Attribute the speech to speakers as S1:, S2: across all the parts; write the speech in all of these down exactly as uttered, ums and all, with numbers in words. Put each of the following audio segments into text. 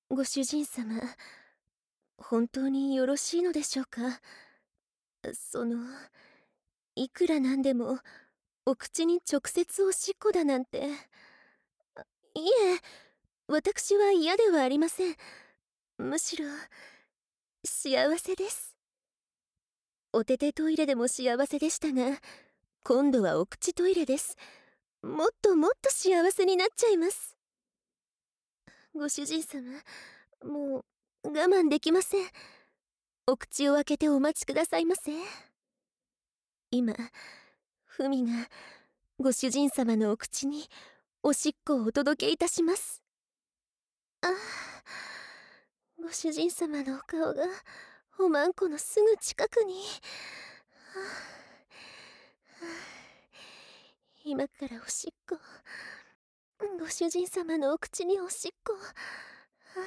S1: ご主人様、本当によろしいのでしょうか。その、いくらなんでも、お口に直接おしっこだなんて。いえ、私は嫌ではありません。むしろ、幸せです。お手手トイレでも幸せでしたが、今度はお口トイレです。もっともっと幸せになっちゃいます。ご主人様、もう我慢できません。お口を開けてお待ちくださいませ。今、ふみがご主人様のお口におしっこをお届けいたします。ああ、ご主人様のお顔がおまんこのすぐ近くに。はあはあ、今からおしっこ。ご主人様のお口におしっこ。はあ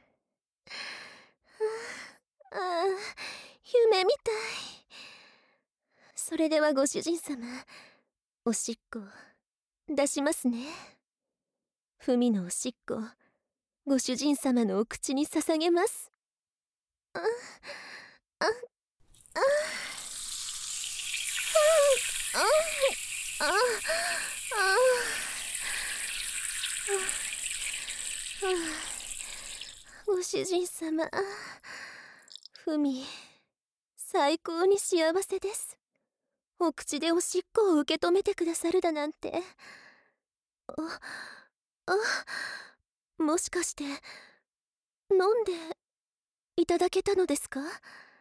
S1: はあ、ああ、夢みたい。それではご主人様、おしっこ出しますね。ふみのおしっこ、ご主人様のお口に捧げます。あ、あ、あ、あ、あ、あ、あ、あ、ご主人様、ふみ、最高に幸せです。お口でおしっこを受け止めてくださるだなんて。あ、あ、もしかして、飲んでいただけたのですか？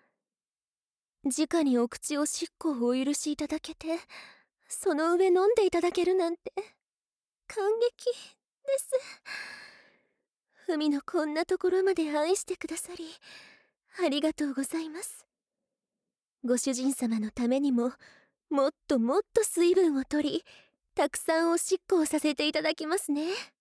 S1: 直にお口おしっこをお許しいただけて、その上飲んでいただけるなんて、感激です。ふみのこんなところまで愛してくださり、ありがとうございます。ご主人様のためにも、もっともっと水分を取り、たくさんおしっこをさせていただきますね。